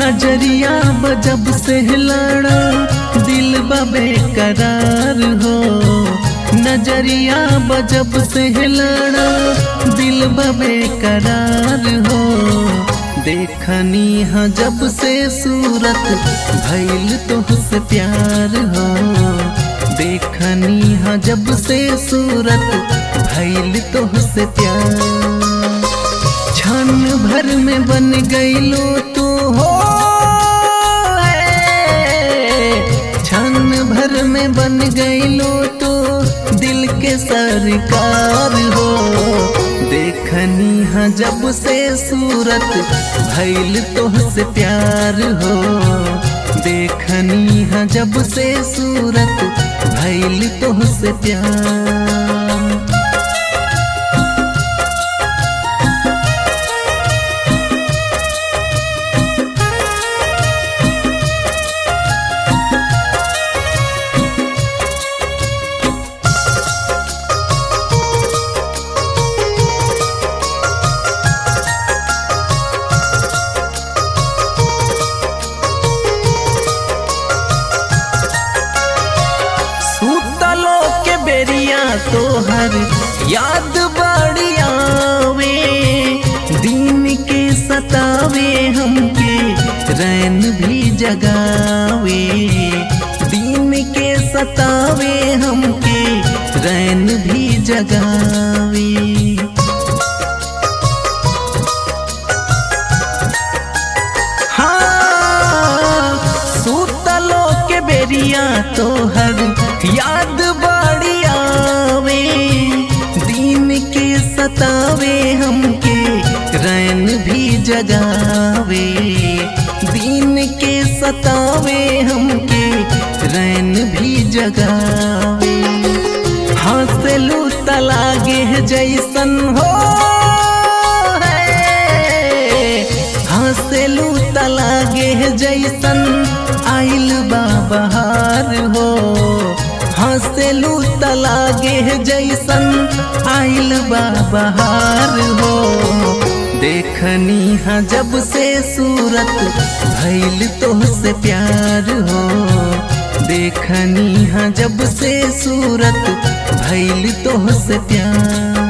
नजरिया बजब से लड़ा दिल बेकरार हो। नजरिया बजब से लड़ा दिल बेकरार हो। देखनी हाँ जब से सूरत भइल तुहसे प्यार हो। देखनी हाँ जब से सूरत भइल तुहसे प्यार। क्षण भर में बन गईलो तू हो। क्षण भर में बन गईलो तू दिल के सरकार हो। देखनी हाँ जब से सूरत भइल तुहसे प्यार हो। देखनी हाँ जब से सूरत भइल तुहसे प्यार। तोहर याद बड़ी आवे दिन के सतावे हमके रैन भी जगावे। दिन के सतावे हमके रैन भी जगावे। हाँ सुतलो के बेरिया तोहर याद बड़ी आवे। दिन के सतावे हमके रैन भी जगावे। दिन के सतावे हमके रैन भी जगावे। हंसलू तलागे जैसन हो। हंसलू तलागे जैसन आइल बहार हो। हंसलू तलागे जैसन आइल बहार हो। देखनी हाँ जब से सूरत भइल तुहसे प्यार हो। देखनी हाँ जब से सूरत भइल तुहसे प्यार।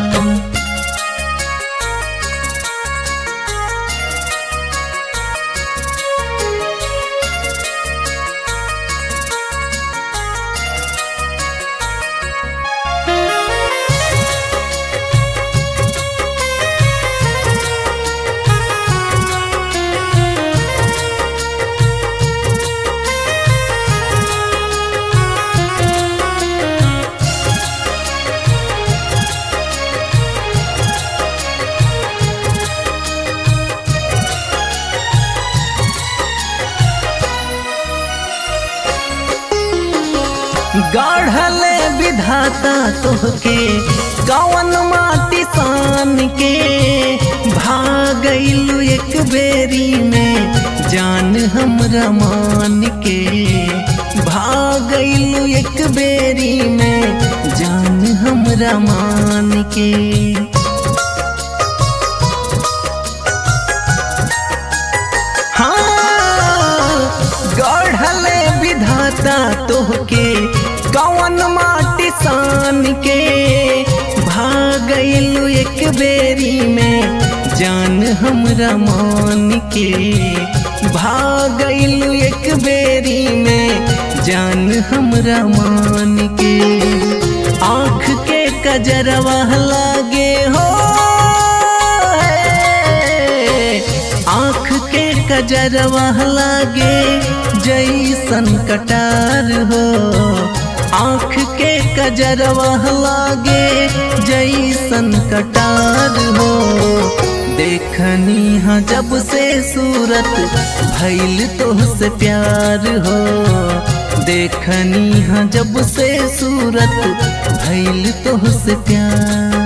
गाढ़ले विधाता तोहके कवन माटी सान के। भागइलू एक बेरी में जान हमरा मान के। भागइलू एक बेरी में जान हमरा मान के। हाँ गाढ़ले विधाता तोहके कवन माटी सान के। भागइलू एक बेरी में जान हमरा मान के। भागइलू एक बेरी में जान हमरा मान के। आँख के कजरवा लागे हो। आँख के कजरवा लागे जैसन कटार हो। आँख के कजरवा लागे जैसन कटार हो। देखनी हाँ जब से सूरत भइल तुहसे प्यार हो। देखनी हाँ जब से सूरत भइल तुहसे प्यार।